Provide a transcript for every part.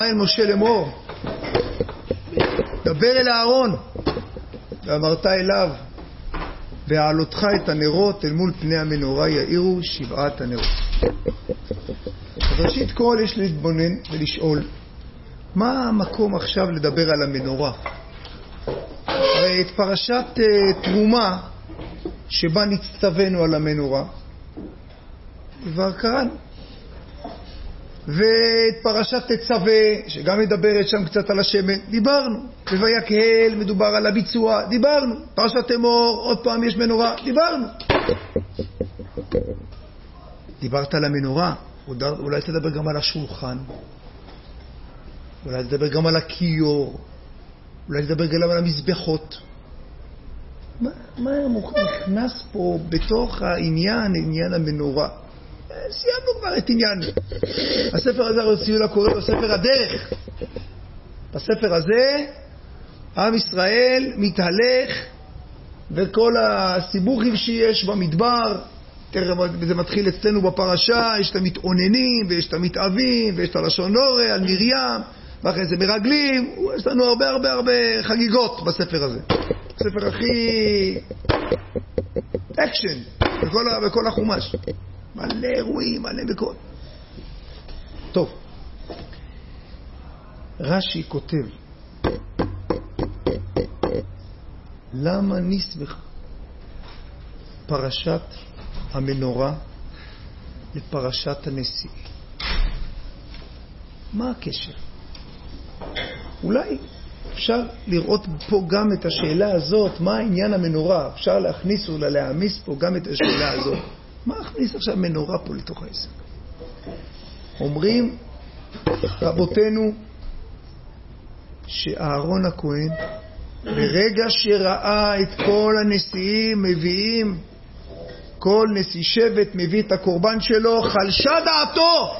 אל משה לאמור, דבר אל אהרון, ואמרת אליו, והעלותך את הנרות אל מול פני המנורה יאירו 7 הנרות. אז ראשית כל יש להתבונן ולשאול, מה המקום עכשיו לדבר על המנורה? הרי את פרשת תרומה שבה נצטווינו על המנורה כבר קראנו, ואת פרשת תצווה שגם מדברת שם קצת על השמן דיברנו, וויקהל מדובר על הביצוע דיברנו, פרשת אמור עוד פעם יש מנורה דיברנו. דיברת על המנורה, אולי תדבר גם על השולחן, אולי תדבר גם על הכיור, אולי תדבר גם על המזבחות. מה נכנס פה בתוך העניין, עניין המנורה? סיימנו כבר את עניין. הספר הזה הרציולה קורא לו ספר הדרך. בספר הזה עם ישראל מתהלך, וכל הסיבוכים שיש במדבר, זה מתחיל אצלנו בפרשה, יש את המתאוננים ויש את המתאבים ויש את הלשון הורה על מרים, ואחרי זה מרגלים. יש לנו הרבה חגיגות בספר הזה. הספר הכי אקשן בכל החומש, מלא אירועים, מלא בכל. טוב, רש"י כותב, למה נסמך פרשת המנורה לפרשת הנשיא? מה הקשר? אולי אפשר לראות פה גם את השאלה הזאת, מה העניין המנורה? אפשר להכניס או להעמיס פה גם את השאלה הזאת. מה הכניס עכשיו מנורה פה לתוך העסק? אומרים רבותינו שאהרון הכהן ברגע שראה את כל הנשיאים מביאים, כל נשיא שבט מביא את הקורבן שלו, חלשה דעתו,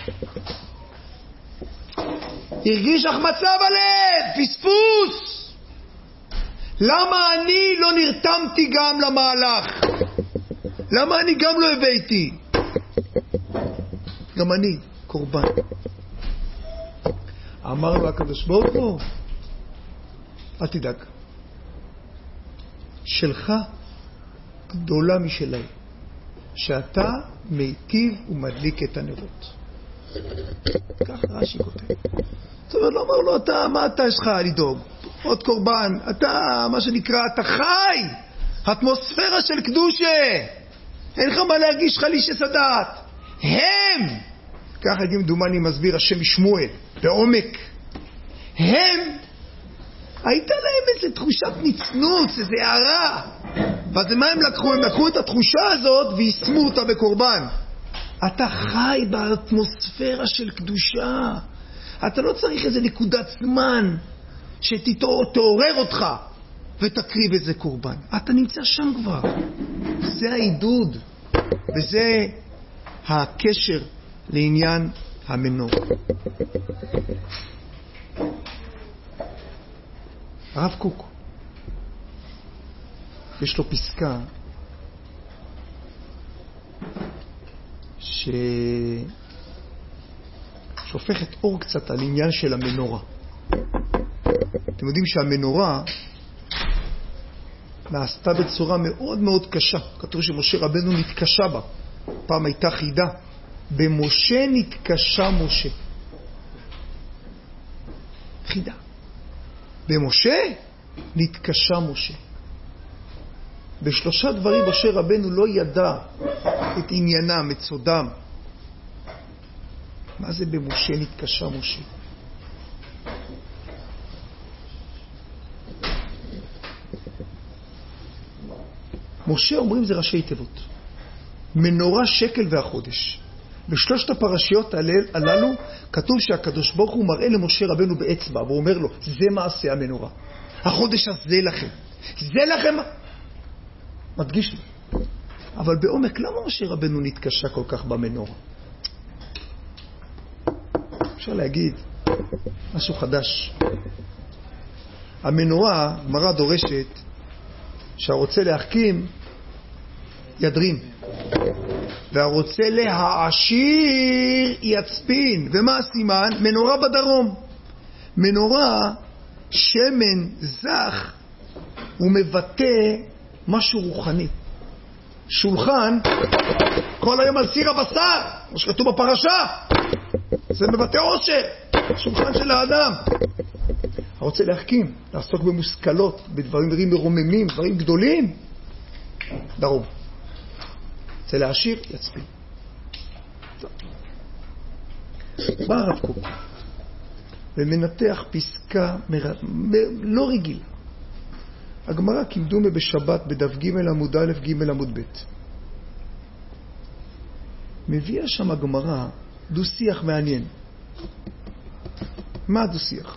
הרגיש החמצה בלב, פספוס. למה אני לא נרתמתי גם למהלך? למה אני גם לא הבאתי? גם אני קורבן. אמר לו הקדוש ברוך הוא, אל תדאג, שלך גדולה משלהם, שאתה מיטיב ומדליק את הנרות. ככה רש"י כותב. זאת אומרת, לא אומר לו, אתה, מה אתה יש לך לדאוג? עוד קורבן, אתה, מה שנקרא, אתה חי, האטמוספירה של קדושה, אין לך מה להרגיש חליש הדעת. הם, ככה יודעים דומני מסביר השם משמואל, בעומק, הם, הייתה להם איזו תחושת נצנוץ, איזו הערה. ואז מה הם לקחו? הם לקחו את התחושה הזאת וישמו אותה בקורבן. אתה חי באטמוספירה של קדושה. אתה לא צריך איזה נקודת זמן שתעורר אותך ותקריב איזה קורבן. אתה נמצא שם כבר. זה העידוד, וזה הקשר לעניין המנור. הרב קוק, יש לו פסקה שופכת אור קצת על עניין של המנורה. אתם יודעים שהמנורה נעשתה בצורה מאוד מאוד קשה. כתוב שמשה רבנו נתקשה בה. פעם הייתה חידה, במשה נתקשה משה. חידה. במשה נתקשה משה. בשלושה דברים משה רבנו לא ידע את עניינם, את סודם. מה זה במשה נתקשה משה? משה אומרים זה ראשי תיבות. מנורה, שקל והחודש. בשלושת הפרשיות הללו כתוב שהקדוש ברוך הוא מראה למשה רבנו באצבע, והוא אומר לו, זה מעשה המנורה. החודש הזה לכם. זה לכם. מדגיש לו. אבל בעומק, למה משה רבנו נתקשה כל כך במנורה? אפשר להגיד משהו חדש. המנורה, גמרא דורשת, שהרוצה להחכים, ידרים. והרוצה להעשיר יצפין. ומה הסימן? מנורה בדרום. מנורה, שמן זך, הוא מבטא משהו רוחני. שולחן, כל היום על סיר הבשר, כמו שכתוב בפרשה, זה מבטא עושר, שולחן של האדם. הרוצה להחכים, לעסוק במושכלות, בדברים מרוממים, דברים גדולים, דרום. רוצה להעשיר, יצפין. בא הרב קוק ומנתח פסקה לא רגילה. הגמרא כמדומה בשבת בדף ג' עמוד א' ג' עמוד ב'. מביאה שם הגמרא דו-שיח מעניין. מה הדו-שיח?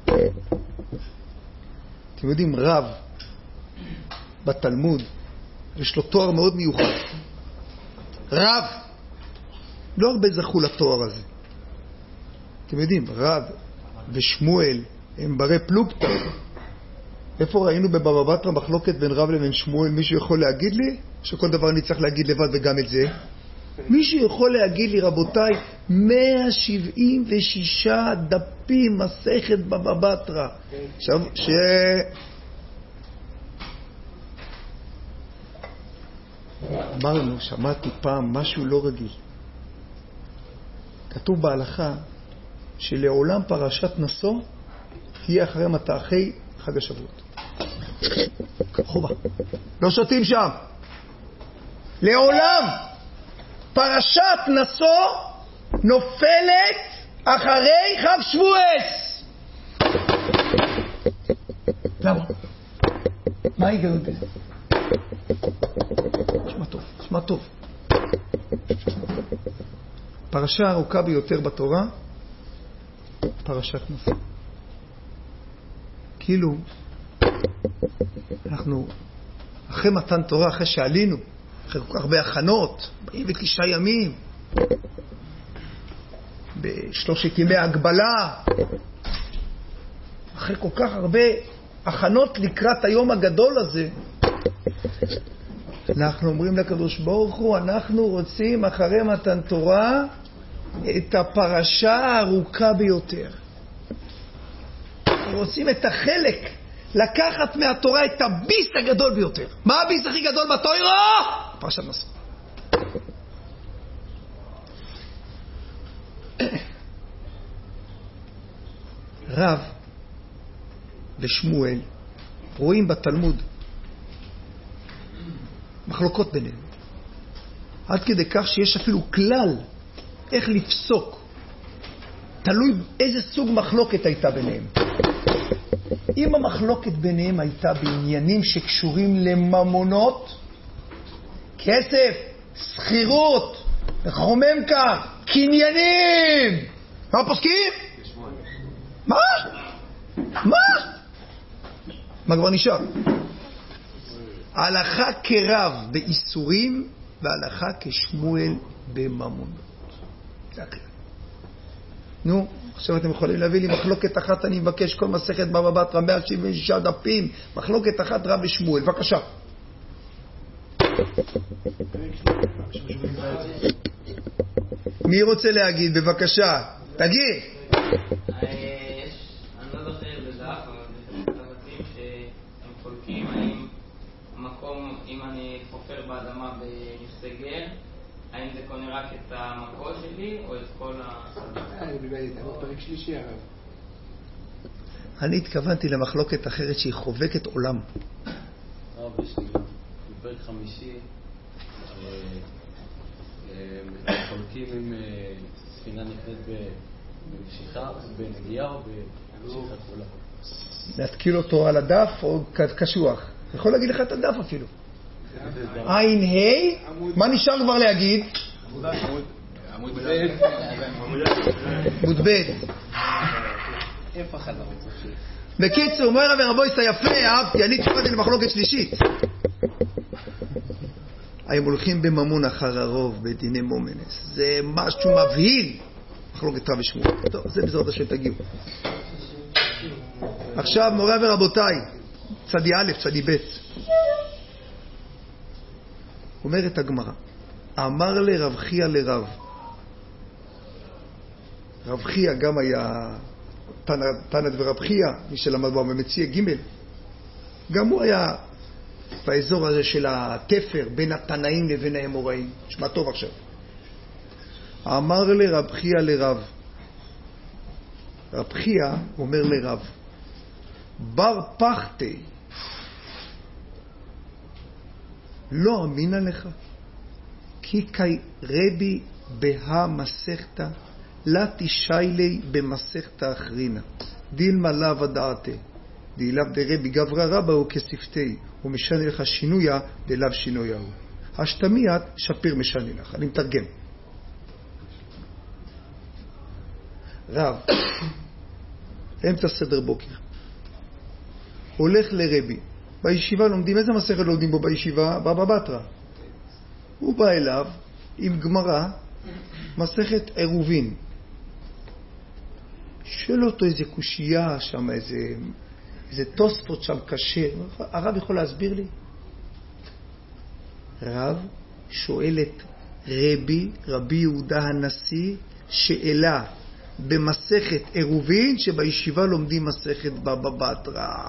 אתם יודעים, רב בתלמוד יש לו תואר מאוד מיוחד. רב. לא הרבה זכו לתואר הזה. אתם יודעים, רב ושמואל הם ברי פלוגתא. איפה ראינו בבבא בתרא מחלוקת בין רב לבין שמואל? מישהו יכול להגיד לי שכל דבר אני צריך להגיד לבד וגם את זה? מישהו יכול להגיד לי, רבותיי, 176 דפים מסכת בבא בתרא. עכשיו, אמרנו, שמעתי פעם משהו לא רגיל. כתוב בהלכה שלעולם פרשת נשוא תהיה אחרי מטעי חג השבועות. חובה. לא שותים שם. לעולם פרשת נשוא נופלת אחרי חג שבועס. למה? מה ההיגיון בזה? שמע טוב. פרשה ארוכה ביותר בתורה, פרשת נשוא. כאילו, אנחנו, אחרי מתן תורה, אחרי שעלינו, אחרי כל כך הרבה הכנות, 49 ימים, בשלושת ימי הגבלה, אחרי כל כך הרבה הכנות לקראת היום הגדול הזה, אנחנו אומרים לקדוש ברוך הוא, אנחנו רוצים אחרי מתן תורה את הפרשה הארוכה ביותר. אנחנו רוצים את החלק, לקחת מהתורה את הביס הגדול ביותר. מה הביס הכי גדול בתורה? פרשת נשוא. רב ושמואל רואים בתלמוד מחלוקות ביניהם. עד כדי כך שיש אפילו כלל איך לפסוק. תלוי איזה סוג מחלוקת הייתה ביניהם. אם המחלוקת ביניהם הייתה בעניינים שקשורים לממונות, כסף, שכירות, לחומם כך, קניינים, מה פוסקים? מה? מה כבר נשאר? הלכה כרב באיסורים והלכה כשמואל בממונות. זה הכלל. נו, עכשיו אתם יכולים להביא לי מחלוקת אחת, אני מבקש כל מסכת בבא בתרא 176 דפים, מחלוקת אחת רב ושמואל, בבקשה. מי רוצה להגיד? בבקשה, תגיד. אני לא זוכר בדף, אבל יש דפים שהם חולקים האם המקום, אם אני חופר באדמה במסגר, האם זה קונה רק את המקור שלי או את כל פרק שלישי הרב. אני התכוונתי למחלוקת אחרת שהיא חובקת עולם. יש לי בפרק חמישי חולקים עם ספינה נכנסת במשיכה, בנגיעה או במשיכה כולה. להתקיל אותו על הדף או קשוח. יכול להגיד לך את הדף אפילו. עין ה', מה נשאר כבר להגיד? עמוד ב'. בקיצור, אומר רבי רבו יסע יפה, אהבתי, אני התכוונתי למחלוקת שלישית. הם הולכים בממון אחר הרוב, בדיני מומנס. זה משהו מבהיל. מחלוקת רב ושמואל. טוב, זה בעזרת השם תגיעו. עכשיו, מורה ורבותיי, צדי א', צדי ב'. אומרת הגמרא, אמר לרב חייא לרב. רב חייא גם היה תנא ורב חייא, מי שלמד בו במציע ג', גם הוא היה באזור הזה של התפר בין התנאים לבין האמוראים. שמע טוב עכשיו. אמר לרב חייא לרב. רב חייא אומר לרב, בר פחתי, לא אמינה לך, כי קי רבי בה מסכתא, לה תשיילי במסכתא אחרינה, דילמה לאו הדעתה, דילאו דרבי גברא רבא הוא כספתי, ומשנה לך שינויה דלאו שינויה הוא. השתמיעת שפיר משנה לך. אני מתרגם. רב, אמצע סדר בוקר, הולך לרבי, בישיבה לומדים, איזה מסכת לומדים בו בישיבה? בבא בתרא. הוא בא אליו עם גמרא, מסכת עירובין. שואל אותו איזה קושייה שם, איזה תוספות שם קשה. הרב יכול להסביר לי? רב שואל את רבי יהודה הנשיא שאלה במסכת עירובין, שבישיבה לומדים מסכת בבא בתרא.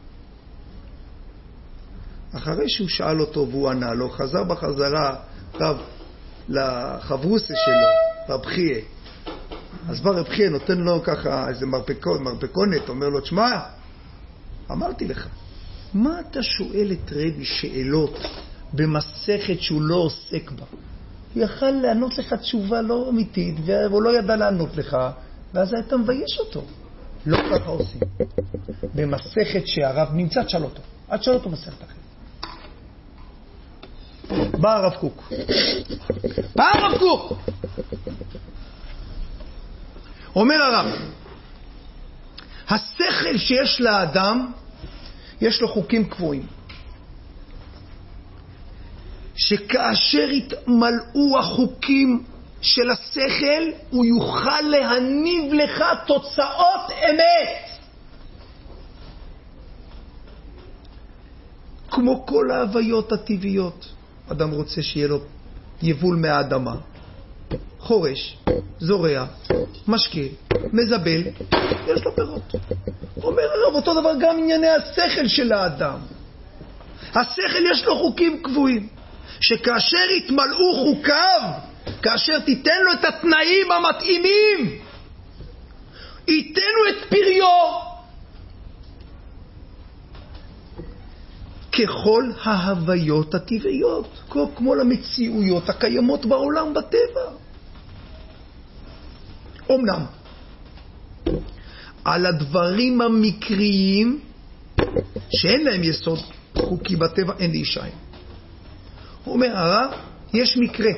אחרי שהוא שאל אותו והוא ענה לו, חזר בחזרה רב לחברוסה שלו, רב חייא. אז בא רב חייא, נותן לו ככה איזה מרפקונת, אומר לו, תשמע, אמרתי לך, מה אתה שואל את רבי שאלות במסכת שהוא לא עוסק בה? הוא יכל לענות לך תשובה לא אמיתית, והוא לא ידע לענות לך, ואז אתה מבייש אותו. לא ככה עושים. במסכת שהרב נמצא, תשאל אותו. עד שאל אותו מסכת אחרת. בא הרב קוק. אומר הרב, השכל שיש לאדם, יש לו חוקים קבועים. שכאשר יתמלאו החוקים של השכל, הוא יוכל להניב לך תוצאות אמת. כמו כל ההוויות הטבעיות. אדם רוצה שיהיה לו יבול מהאדמה. חורש, זורע, משקה, מזבל, יש לו פירות. אומר הרב, אותו דבר גם ענייני השכל של האדם. השכל יש לו חוקים קבועים. שכאשר יתמלאו חוקיו, כאשר תיתן לו את התנאים המתאימים, ייתנו את פריו. ככל ההוויות הטבעיות, כמו למציאויות הקיימות בעולם בטבע. אומנם, על הדברים המקריים, שאין להם יסוד חוקי בטבע, אין להישען. הוא אומר, הרב, יש מקרה.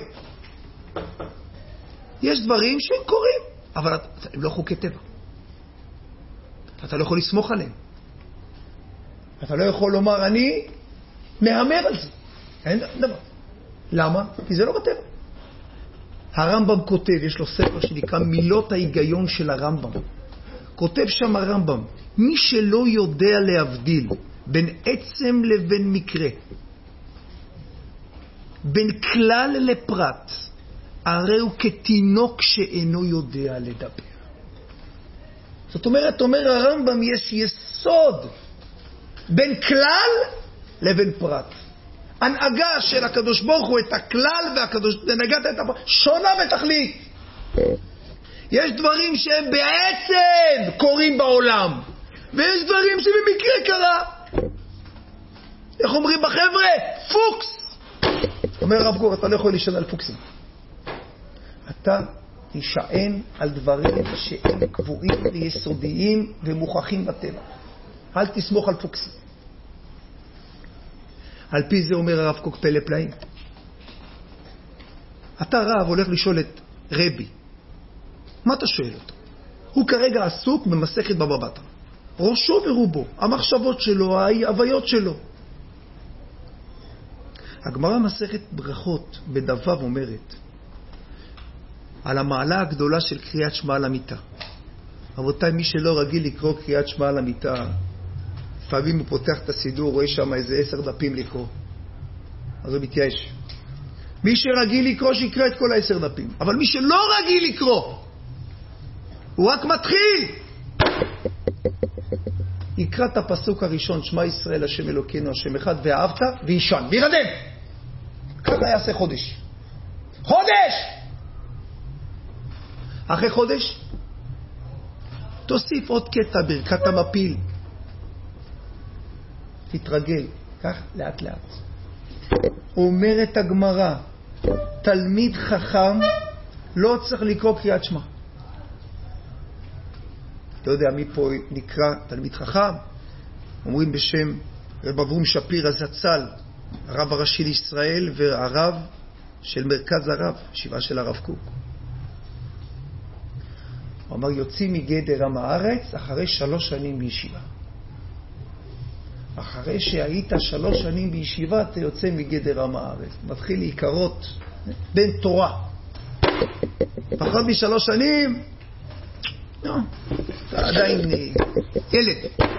יש דברים שהם קורים, אבל הם לא חוקי טבע. אתה לא יכול לסמוך עליהם. אתה לא יכול לומר, אני מהמר על זה. אין דבר. למה? כי זה לא בטבע. הרמב"ם כותב, יש לו ספר שנקרא מילות ההיגיון של הרמב"ם. כותב שם הרמב"ם, מי שלא יודע להבדיל בין עצם לבין מקרה, בין כלל לפרט, הרי הוא כתינוק שאינו יודע לדבר. זאת אומרת, אומר הרמב"ם, יש יסוד בין כלל לבין פרט. הנהגה של הקדוש ברוך הוא את הכלל, והנהגת את הפרט שונה בתכלית. יש דברים שהם בעצם קורים בעולם, ויש דברים שבמקרה קרה. איך אומרים בחבר'ה? פוקס. אומר הרב גור, אתה לא יכול להישען על פוקסים. אתה תישען על דברים שהם קבועים ויסודיים ומוכחים בטבע. אל תסמוך על פוקסים. על פי זה אומר הרב קוק פלא פלאים. אתה רב הולך לשאול את רבי, מה אתה שואל אותו? הוא כרגע עסוק במסכת בבא בתרא. ראשו ורובו, המחשבות שלו, ההוויות שלו. הגמרא מסכת ברכות בדף אומרת על המעלה הגדולה של קריאת שמע על המיטה. רבותיי, מי שלא רגיל לקרוא קריאת שמע על המיטה, לפעמים הוא פותח את הסידור, רואה שם איזה 10 דפים לקרוא, אז הוא מתייאש. מי שרגיל לקרוא שיקרא את כל 10 דפים, אבל מי שלא רגיל לקרוא, הוא רק מתחיל, יקרא את הפסוק הראשון, שמע ישראל השם אלוקינו השם אחד, ואהבת וישן וירדם. ככה יעשה חודש. אחרי חודש תוסיף עוד קטע, ברכת המפיל, תתרגל, כך לאט לאט. אומרת הגמרא, תלמיד חכם לא צריך לקרוא קריאת שמע. אתה יודע מי פה נקרא תלמיד חכם? אומרים בשם רב אברום שפירא זצ"ל, הרב הראשי לישראל והרב של מרכז הרב, ישיבה של הרב קוק. הוא אמר, יוצאים מגדר עם הארץ אחרי 3 שנים בישיבה. אחרי שהיית 3 שנים בישיבה, אתה יוצא מגדר עם הארץ. מתחיל להיקרות בין תורה. פחות מ3 שנים, לא, אתה עדיין ילד.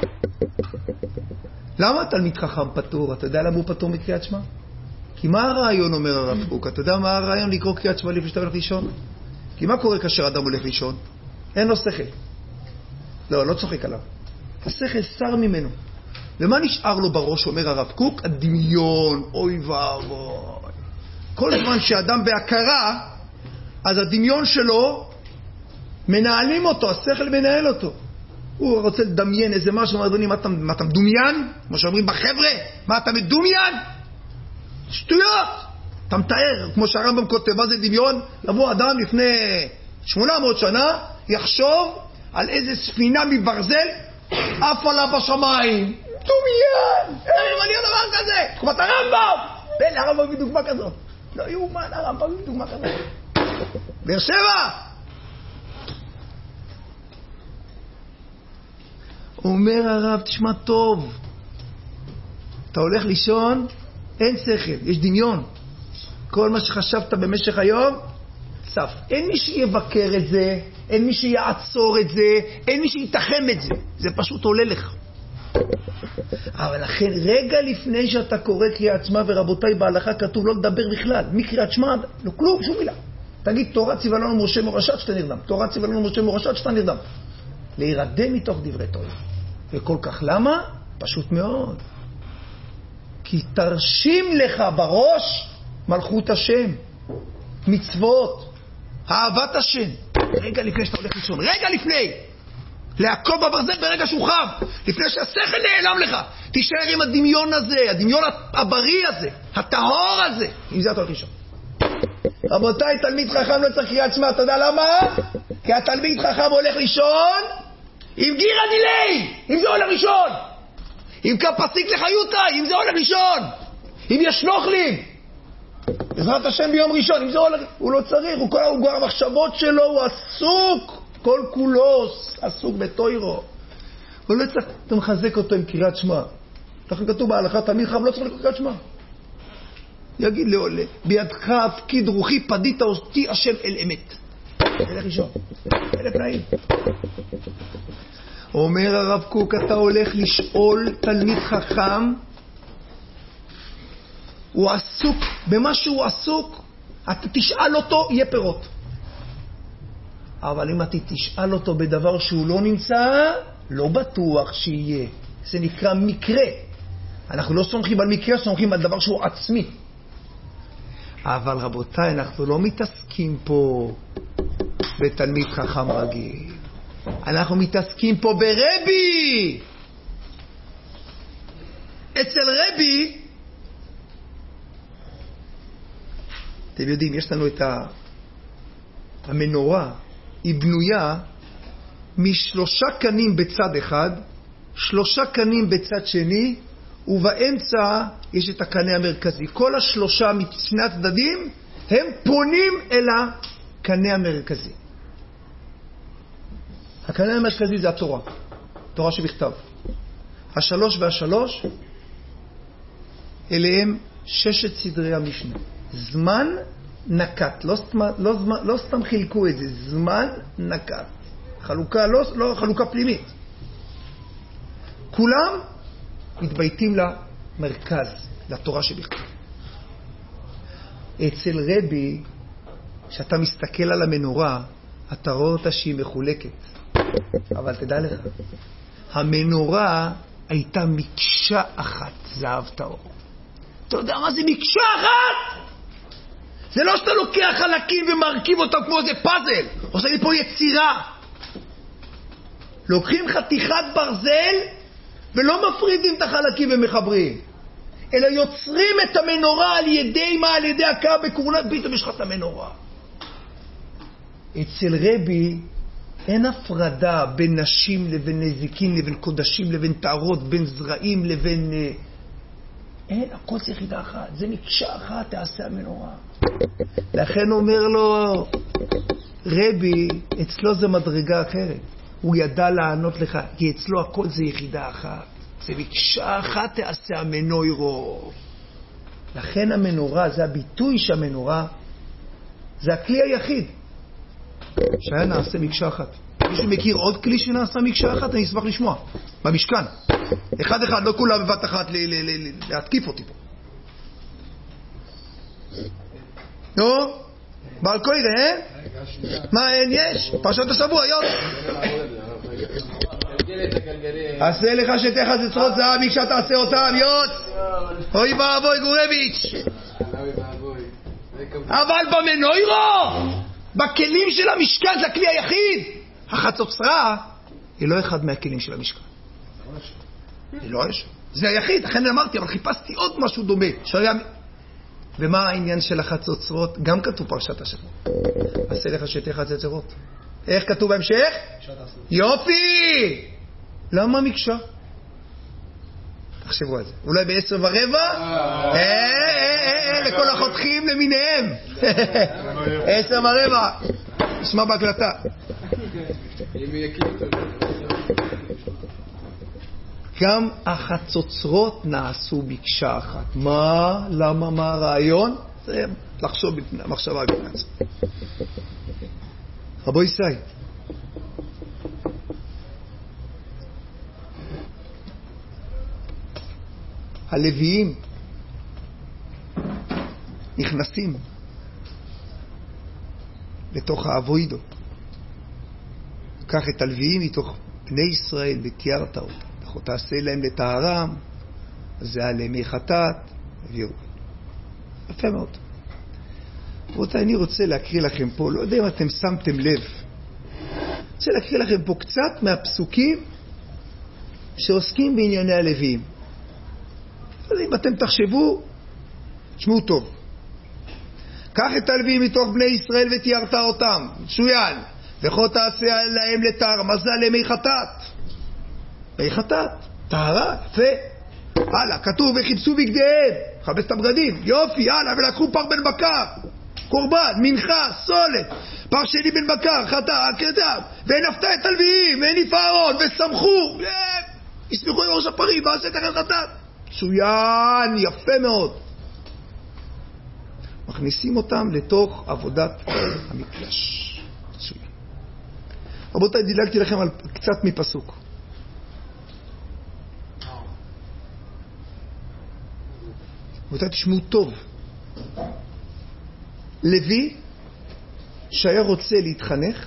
למה תלמיד חכם פטור? אתה יודע למה הוא פטור מקריאת שמע? כי מה הרעיון, אומר הרב קוק? אתה יודע מה הרעיון לקרוא קריאת שמע לפני שאתה הולך לישון? כי מה קורה כאשר אדם הולך לישון? אין לו שכל. לא צוחק עליו. השכל שר ממנו. ומה נשאר לו בראש, אומר הרב קוק? הדמיון, אוי ואבוי. כל זמן שאדם בהכרה, אז הדמיון שלו, מנהלים אותו, השכל מנהל אותו. הוא רוצה לדמיין איזה משהו, אדוני, מה אתה מדומיין? כמו שאומרים בחבר'ה, מה אתה מדומיין? שטויות! אתה מתאר, כמו שהרמב"ם כותב, מה זה דמיון? לבוא אדם לפני 800 שנה, יחשוב על איזה ספינה מברזל, אף עלה בשמיים. דומיין! מעניין דבר כזה! תקומת הרמב"ם! בין הרמב"ם מביא דוגמה כזאת. לא יאומן, הרמב"ם מביא דוגמה כזאת. באר שבע! אומר הרב, תשמע טוב, אתה הולך לישון, אין שכל, יש דמיון. כל מה שחשבת במשך היום, צף. אין מי שיבקר את זה, אין מי שיעצור את זה, אין מי שיתחם את זה. זה פשוט עולה לך. אבל לכן, רגע לפני שאתה קורא קריאת שמע, ורבותיי, בהלכה כתוב לא לדבר בכלל. מקריאת שמע, לא כלום, שום מילה. תגיד, תורה ציווה לנו משה מורשת שאתה נרדם. תורה ציווה לנו משה מורשת שאתה נרדם. להירדם מתוך דברי תורה. וכל כך למה? פשוט מאוד. כי תרשים לך בראש מלכות השם, מצוות, אהבת השם. רגע לפני שאתה הולך לישון, רגע לפני. לעקוב בברזל ברגע שהוא חם, לפני שהשכל נעלם לך. תישאר עם הדמיון הזה, הדמיון הבריא הזה, הטהור הזה. עם זה אתה הולך לישון. רבותיי, תלמיד חכם לא צריך קריאת שמע, אתה יודע למה? כי התלמיד חכם הולך לישון עם גירה דילי, אם זה הולך לישון. עם כפסיק לחיותה, אם זה הולך לישון. אם יש נוכלים, בעזרת השם ביום ראשון, אם זה הולך, הוא לא צריך, הוא כל המחשבות שלו, הוא עסוק, כל כולו עסוק בתוירו. הוא לא צריך, אתה מחזק אותו עם קריאת שמע. לכן כתוב בהלכה, תלמיד חכם לא צריך לקרוא קריאת שמע. יגיד לו, בידך הפקיד רוחי, פדית אותי השם אל אמת. אלך לישון, אלף נעים. אומר הרב קוק, אתה הולך לשאול תלמיד חכם, הוא עסוק, במה שהוא עסוק, אתה תשאל אותו, יהיה פירות. אבל אם אתה תשאל אותו בדבר שהוא לא נמצא, לא בטוח שיהיה. זה נקרא מקרה. אנחנו לא סומכים על מקרה, סומכים על דבר שהוא עצמי. אבל רבותיי, אנחנו לא מתעסקים פה בתלמיד חכם רגיל. אנחנו מתעסקים פה ברבי. אצל רבי, אתם יודעים, יש לנו את המנורה, היא בנויה מ3 קנים בצד אחד, 3 קנים בצד שני, ובאמצע יש את הקנה המרכזי. כל 3 משני הצדדים הם פונים אל הקנה המרכזי. הקנה המרכזי זה התורה, תורה שבכתב. 3 וה3 אליהם 6 סדרי המשנה. זמן נקט, לא סתם חילקו את זה, זמן נקט. חלוקה, לא חלוקה פנימית. כולם מתבייתים למרכז, לתורה שבכתב. אצל רבי, כשאתה מסתכל על המנורה, אתה רואה אותה שהיא מחולקת. אבל תדע לך, המנורה הייתה מקשה אחת, זהב טהור. אתה יודע מה זה מקשה אחת? זה לא שאתה לוקח חלקים ומרכיב אותם כמו איזה פאזל, עושה לי פה יצירה. לוקחים חתיכת ברזל ולא מפרידים את החלקים ומחברים, אלא יוצרים את המנורה על ידי מה? על ידי הקו בקורנת, פתאום יש לך את המנורה. אצל רבי אין הפרדה בין נשים לבין נזיקין, לבין קודשים, לבין טהרות, בין זרעים לבין... אין, הכל זה יחידה אחת. זה מקשה אחת תעשה המנורה. לכן אומר לו רבי, אצלו זה מדרגה אחרת. הוא ידע לענות לך, כי אצלו הכל זה יחידה אחת. זה מקשה אחת תעשה המנוירו. לכן המנורה, זה הביטוי שהמנורה, זה הכלי היחיד שהיה נעשה מקשה אחת. מישהו מכיר עוד כלי שנעשה מקשה אחת? אני אשמח לשמוע. במשכן. אחד, לא כולה בבת אחת להתקיף אותי פה. נו? בעל קוירה, אה? מה אין יש? פרשת השבוע, יום. עשה לך שתך חצוצרות זהב מקשה תעשה אותם, יוץ. אוי ואבוי גורביץ'. אבל במנוירו, בכלים של המשכן, זה הכלי היחיד. החצוצרה היא לא אחד מהכלים של המשכן. היא לא יש. זה היחיד, לכן אמרתי, אבל חיפשתי עוד משהו דומה. ומה העניין של החצוצרות? גם כתוב פרשת השבוע. עשה לך שתי חצוצרות. איך כתוב בהמשך? יופי! למה מקשה? תחשבו על זה. אולי ב10:15? לכל החותכים למיניהם. 10:15. נשמע בהקלטה. גם החצוצרות נעשו מקשה אחת. מה? למה? מה הרעיון? זה לחשוב מחשבה בפני עצמו. רבו ישי, הלוויים נכנסים לתוך האבוידו. קח את הלוויים מתוך בני ישראל ותיארת אותם. תעשה להם לטהרם, זה עליהם חטאת, הביאו. יפה מאוד. רבותיי, אני רוצה להקריא לכם פה, לא יודע אם אתם שמתם לב, רוצה להקריא לכם פה קצת מהפסוקים שעוסקים בענייני הלוויים. אז אם אתם תחשבו, תשמעו טוב. קח את הלוויים מתוך בני ישראל ותיארת אותם, שוין, וכה תעשה להם לטהרם, מה זה עליהם חטאת? מי חטאת, טהרה, יפה. הלאה, כתוב וחיפשו בגדיהם, חפש את הבגדים, יופי, הלאה, ולקחו פר בן בקר, קורבן, מנחה, סולת, פר שני בן בקר, חטא, קדם, ונפתה את הלוויים, והניף אהרון, ושמחו, יסמכו עם ראש הפרים, ועשה תחת חטאת. צוין, יפה מאוד. מכניסים אותם לתוך עבודת המקדש. צוין. רבותיי, דילגתי לכם על קצת מפסוק. רבותיי, תשמעו טוב. לוי, שהיה רוצה להתחנך,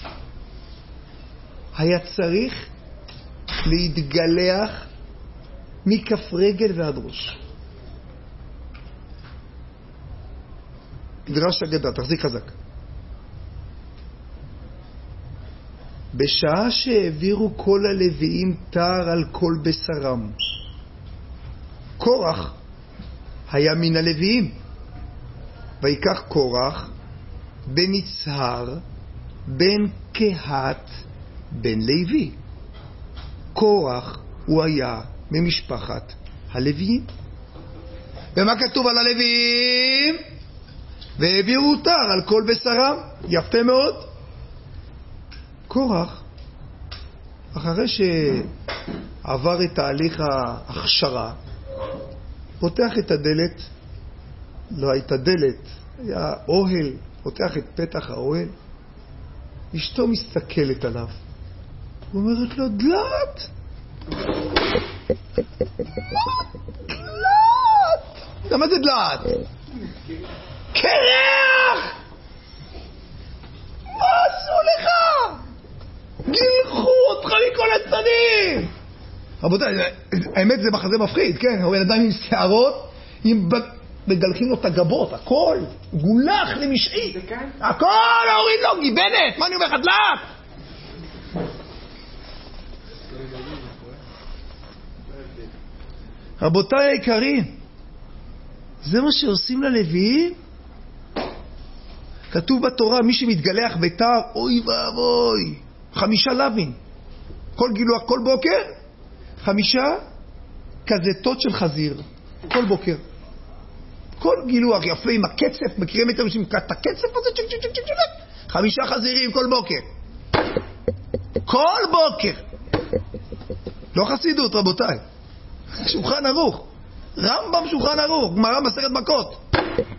היה צריך להתגלח מכף רגל ועד ראש. מדרש אגדה, תחזיק חזק. בשעה שהעבירו כל הלוויים תר על כל בשרם, קורח היה מן הלוויים, ויקח קורח בן יצהר בן קהת בן לוי. קורח הוא היה ממשפחת הלוויים. ומה כתוב על הלוויים? והעבירו תר על כל בשרם. יפה מאוד. קורח, אחרי שעבר את תהליך ההכשרה, פותח את הדלת, לא הייתה דלת, היה אוהל, פותח את פתח האוהל, אשתו מסתכלת עליו, ואומרת לו, דלת! דלת! למה זה דלת? קרח! מה עשו לך? גילחו אותך מכל הצדדים. רבותיי, האמת זה מחזה מפחיד, כן? הוא ילדם עם שערות, מגלחים לו את הגבות, הכל גולח למשעי, הכל הוריד לו, גיבנת, מה אני אומר, חדלת? רבותיי היקרים, זה מה שעושים ללוויים. כתוב בתורה, מי שמתגלח ביתר, אוי ואבוי, 5 לוין, כל גילוח כל בוקר, 5 כזתות של חזיר, כל בוקר. כל גילוח יפה עם הקצף, מכירים את אנשים, את הקצף הזה, צ'ק צ'ק צ'ק צ'ק, 5 חזירים כל בוקר. כל בוקר. לא חסידות, רבותיי. שולחן ערוך. רמב"ם שולחן ערוך, גמרא מסכת מכות.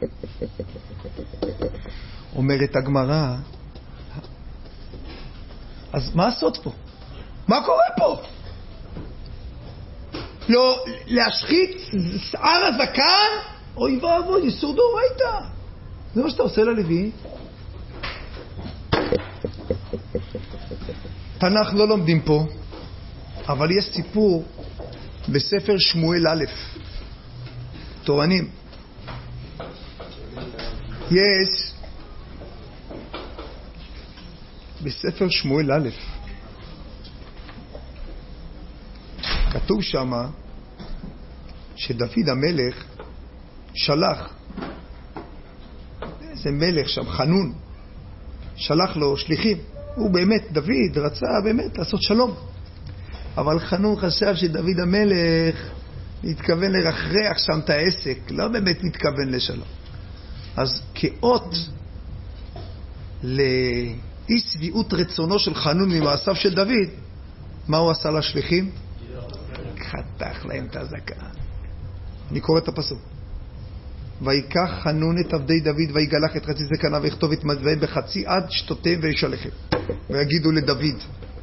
אומרת הגמרא, אז מה לעשות פה? מה קורה פה? לא להשחית שער הזקן? אוי ואבוי, איסור דאורייתא. זה מה שאתה עושה ללוי? תנ"ך לא לומדים פה, אבל יש סיפור בספר שמואל א', תורנים. יש בספר שמואל א', כתוב שמה שדוד המלך שלח, איזה מלך שם, חנון, שלח לו שליחים. הוא באמת, דוד רצה באמת לעשות שלום, אבל חנון חשב שדוד המלך מתכוון לרחרח שם את העסק, לא באמת מתכוון לשלום. אז כאות לאי שביעות רצונו של חנון ממעשיו של דוד, מה הוא עשה לשליחים? חתך להם את הזקן. אני קורא את הפסוק. ויקח חנון את עבדי דוד ויגלח את חצי זקנה ויכתוב את מדווה בחצי עד שתותיהם וישלחם ויגידו לדוד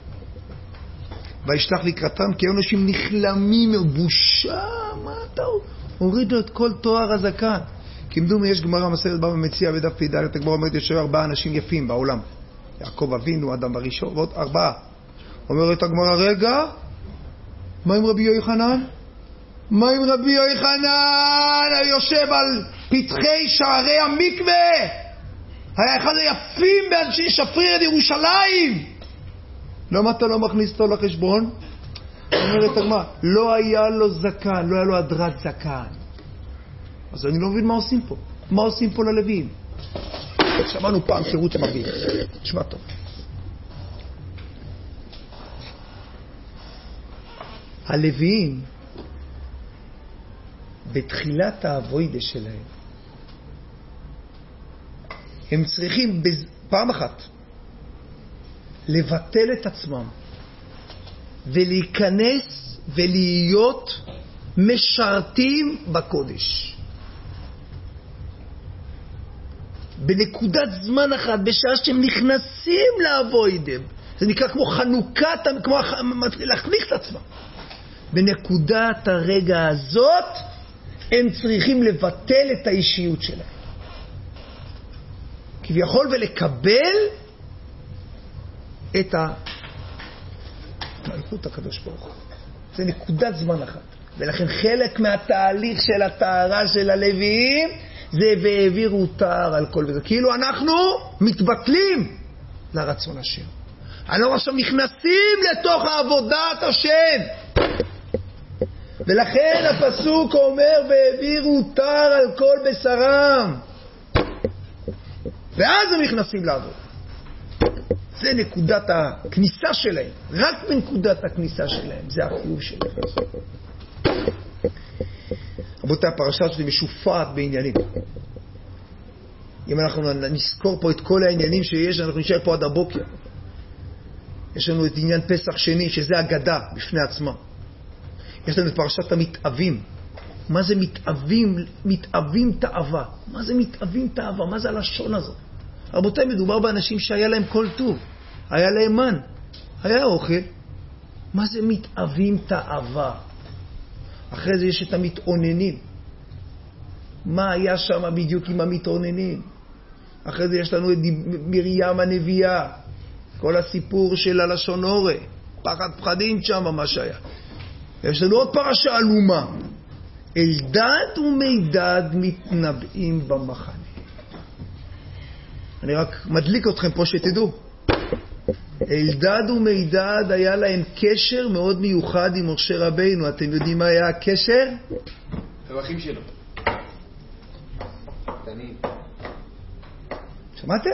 וישלח לקראתם כי אנשים נכלמים בושה. מה אתה הוריד לו את כל תואר הזקן? כמדומי יש גמרא מסכת בבא מציעא בדף פ"ד, את הגמרא אומרת יש 4 אנשים יפים בעולם, יעקב אבינו, אדם הראשון ועוד 4. אומרת הגמרא, רגע, מה עם רבי יוחנן? מה עם רבי יוחנן היושב על פתחי שערי המקווה? היה אחד היפים באנשי שפריר ירושלים. למה אתה לא מכניס אותו לחשבון? אומרת הגמרא, לא היה לו זקן, לא היה לו הדרת זקן. אז אני לא מבין מה עושים פה. מה עושים פה ללוויים? שמענו פעם תירוץ מרבים. תשמע טוב. הלוויים בתחילת העבודה שלהם הם צריכים פעם אחת לבטל את עצמם ולהיכנס ולהיות משרתים בקודש בנקודת זמן אחת, בשעה שהם נכנסים לעבודה. זה נקרא כמו חנוכת, כמו להכניס את עצמם. בנקודת הרגע הזאת הם צריכים לבטל את האישיות שלהם כביכול ולקבל את מלכות הקדוש ברוך הוא. זה נקודת זמן אחת, ולכן חלק מהתהליך של הטהרה של הלוויים זה והעבירו טהר על כל וזה, כאילו אנחנו מתבטלים לרצון השם, אנחנו עכשיו נכנסים לתוך עבודת השם. ולכן הפסוק אומר והעבירו טהר על כל בשרם, ואז הם נכנסים לעבוד. זה נקודת הכניסה שלהם, רק בנקודת הכניסה שלהם, זה החיוב שלהם. רבותיי, הפרשה שלי משופעת בעניינים. אם אנחנו נזכור פה את כל העניינים שיש, אנחנו נשאר פה עד הבוקר. יש לנו את עניין פסח שני, שזה אגדה בפני עצמה. יש לנו את פרשת המתאבים. מה זה מתאבים? מתאבים תאווה. מה זה מתאבים תאווה? מה זה הלשון הזאת? רבותיי, מדובר באנשים שהיה להם כל טוב. היה להם מן. היה אוכל. מה זה מתאבים תאווה? אחרי זה יש את המתאוננים. מה היה שם בדיוק עם המתאוננים. אחרי זה יש לנו את מרים הנביאה, כל הסיפור של הלשון הורה, פחד פחדים שם מה שהיה. יש לנו עוד פרשה אלומה. אלדד ומידד מתנבאים במחנה. אני רק מדליק אתכם פה שתדעו. אלדד ומידד היה להם קשר מאוד מיוחד עם משה רבינו. אתם יודעים מה היה הקשר? האחים שלו. קטנים. שמעתם?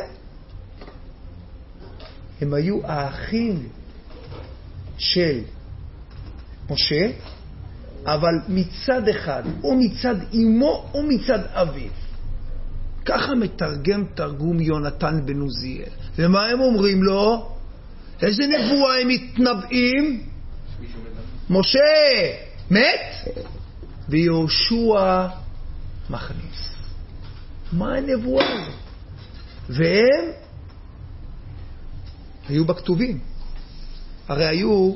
הם היו האחים של משה, אבל מצד אחד, או מצד אמו או מצד אביו. ככה מתרגם תרגום יונתן בן עוזיאל. ומה הם אומרים לו? איזה נבואה הם מתנבאים? משה מת ויהושע מכניס. מה הנבואה הזאת? והם היו בכתובים. הרי היו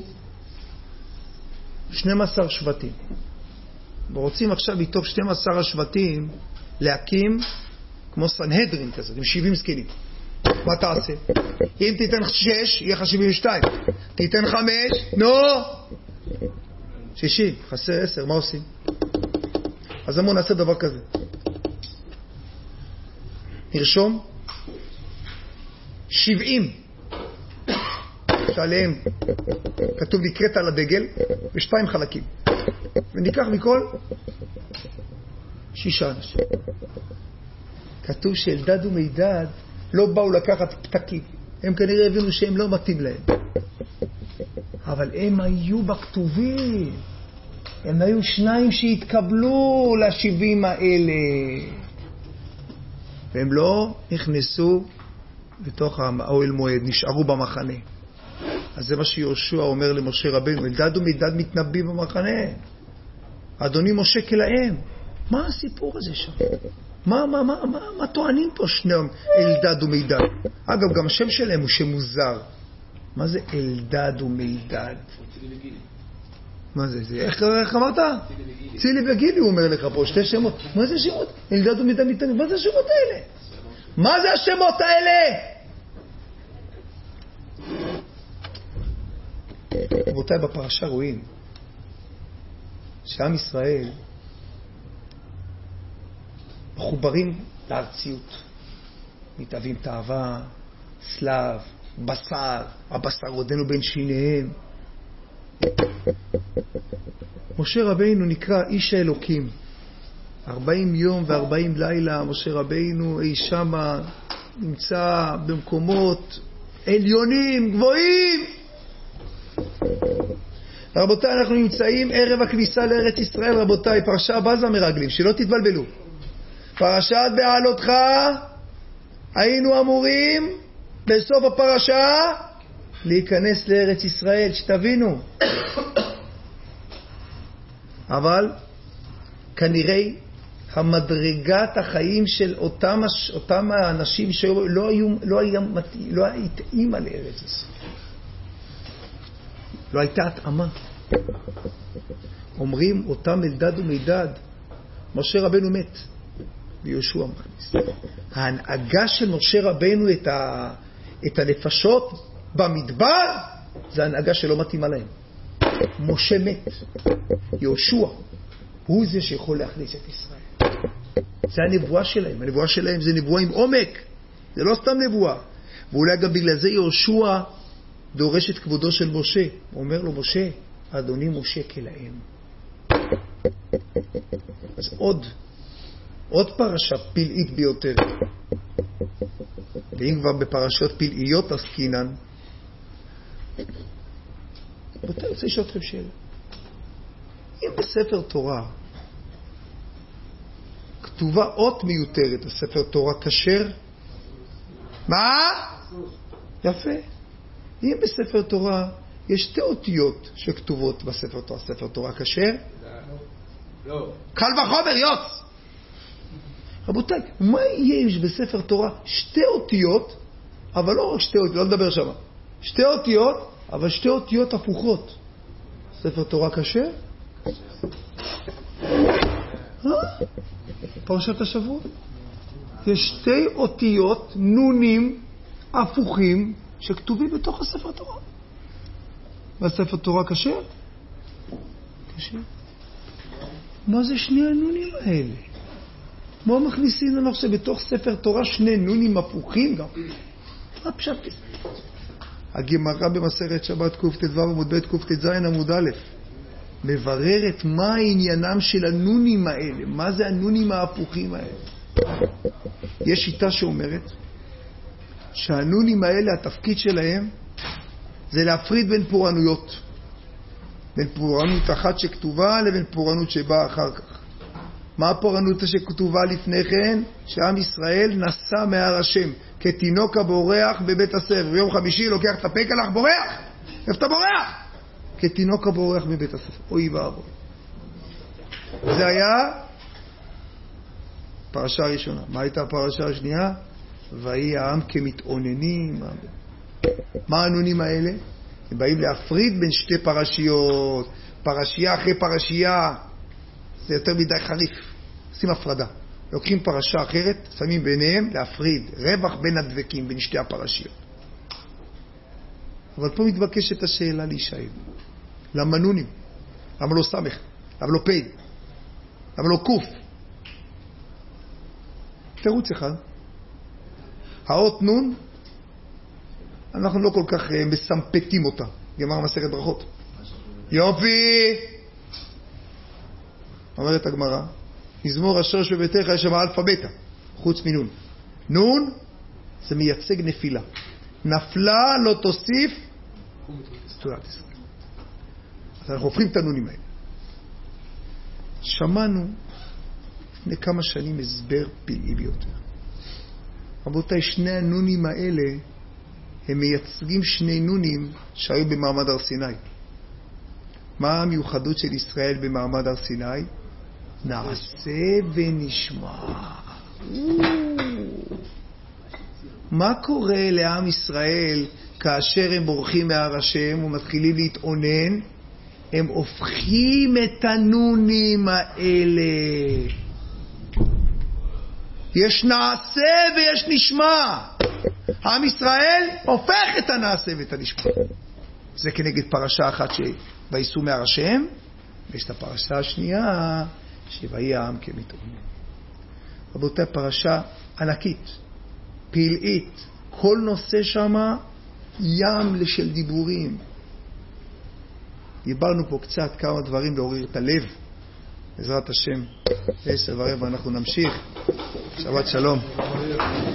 12 שבטים. ורוצים עכשיו מתוך 12 השבטים להקים כמו סנהדרין כזה, עם 70 סקינים. מה תעשה? אם תיתן 6, יהיה לך 72. תיתן 5, נו! 60, חסר 10, מה עושים? אז אמרו נעשה דבר כזה. נרשום 70 שעליהם כתוב נקראת על הדגל ב2 חלקים, וניקח מכל 6 אנשים. כתוב שאלדד ומידד לא באו לקחת פתקים, הם כנראה הבינו שהם לא מתאים להם, אבל הם היו בכתובים, הם היו 2 שהתקבלו ל70 האלה, והם לא נכנסו בתוך האוהל מועד, נשארו במחנה. אז זה מה שיהושע אומר למשה רבינו, אלדד ומידד מתנבאים במחנה, אדוני משה כלהם. מה הסיפור הזה שם? מה טוענים פה שניהם אלדד ומידד? אגב, גם השם שלהם הוא שם מוזר. מה זה אלדד ומידד? מה זה? איך אמרת? צילי וגילי, הוא אומר לך פה 2 שמות. מה זה שמות? אלדד ומידד מתנבאים. מה זה השמות האלה? מה זה השמות האלה? רבותיי, בפרשה רואים שעם ישראל מחוברים לארציות, מתאבים תאווה, סלב, בשר, הבשר עודנו בין שיניהם. משה רבינו נקרא איש האלוקים. 40 יום ו40 לילה משה רבינו אי שמה נמצא במקומות עליונים, גבוהים. רבותיי, אנחנו נמצאים ערב הכניסה לארץ ישראל. רבותיי, פרשה הבאה זה המרגלים, שלא תתבלבלו. פרשת בעלותך, היינו אמורים בסוף הפרשה להיכנס לארץ ישראל, שתבינו. אבל כנראה המדרגת החיים של אותם האנשים לא התאימה לארץ ישראל. לא הייתה התאמה. אומרים אותם אלדד ומידד, משה רבנו מת ויהושע מכניס. ההנהגה של משה רבנו את הנפשות במדבר, זה ההנהגה שלא מתאימה להם. משה מת, יהושע הוא זה שיכול להכניס את ישראל. זה הנבואה שלהם. הנבואה שלהם זה נבואה עם עומק, זה לא סתם נבואה. ואולי גם בגלל זה יהושע דורש את כבודו של משה. הוא אומר לו, משה, אדוני משה כלהם. אז עוד פרשה פלאית ביותר. ואם כבר בפרשות פלאיות עסקינן, אני רוצה לשאול אתכם שאלה. אם בספר תורה כתובה אות מיותרת, הספר תורה כשר? מה? יפה. אם בספר תורה יש 2 אותיות שכתובות בספר תורה, ספר תורה כשר? לא. קל וחומר, יוץ. רבותיי, מה יהיה אם בספר תורה 2 אותיות, אבל לא רק 2 אותיות, לא נדבר שם. 2 אותיות, אבל 2 אותיות הפוכות. ספר תורה כשר? פרשת השבוע. יש שתי אותיות, נונים, הפוכים, שכתובים בתוך הספר תורה. והספר תורה כשר? כשר. מה זה שני הנונים האלה? מה מכניסים לנו עכשיו בתוך ספר תורה שני נונים הפוכים גם? מה פשט? הגמרא במסכת שבת קט"ו עמוד ב' קט"ז עמוד א' מבררת מה העניינם של הנונים האלה, מה זה הנונים ההפוכים האלה. יש שיטה שאומרת שהנונים האלה, התפקיד שלהם זה להפריד בין פורענויות, בין פורענות אחת שכתובה לבין פורענות שבאה אחר כך. מה הפורענות שכתובה לפני כן? שעם ישראל נסע מהר השם כתינוק הבורח בבית הספר. ביום חמישי לוקח את הפקלח, בורח. איפה אתה בורח? כתינוק הבורח בבית הספר. אוי ואבוי. זה היה פרשה ראשונה. מה הייתה הפרשה השנייה? ויהי העם כמתאוננים. מה הנונים האלה? הם באים להפריד בין שתי פרשיות. פרשייה אחרי פרשייה. זה יותר מדי חריף. עושים הפרדה. לוקחים פרשה אחרת, שמים ביניהם להפריד. רווח בין הדבקים, בין שתי הפרשיות. אבל פה מתבקשת השאלה להישאל. למה נונים? למה לא סמך? למה לא פי? למה לא קוף? תירוץ אחד. האות נון, אנחנו לא כל כך מסמפטים אותה. גמרא מסכת ברכות. יופי! אומרת הגמרא, מזמור השורש בביתך יש שם אלפא בטא, חוץ מנון. נון זה מייצג נפילה. נפלה לא תוסיף תורת ישראל. אז אנחנו הופכים את הנונים האלה. שמענו לפני כמה שנים הסבר פלאי ביותר. רבותיי, שני הנונים האלה הם מייצגים שני נונים שהיו במעמד הר סיני. מה המיוחדות של ישראל במעמד הר סיני? נעשה ונשמע. מה קורה לעם ישראל כאשר הם בורחים מהר השם ומתחילים להתאונן? הם הופכים את הנונים האלה. יש נעשה ויש נשמע. עם ישראל הופך את הנעשה ואת הנשמע. זה כנגד פרשה אחת שבייסו מהר השם, ויש את הפרשה השנייה שויהי העם כמתאונן. רבותיי, פרשה ענקית, פלאית, כל נושא שמה ים של דיבורים. דיברנו פה קצת כמה דברים לעורר את הלב. בעזרת השם, 10:15 אנחנו נמשיך. שבת שלום.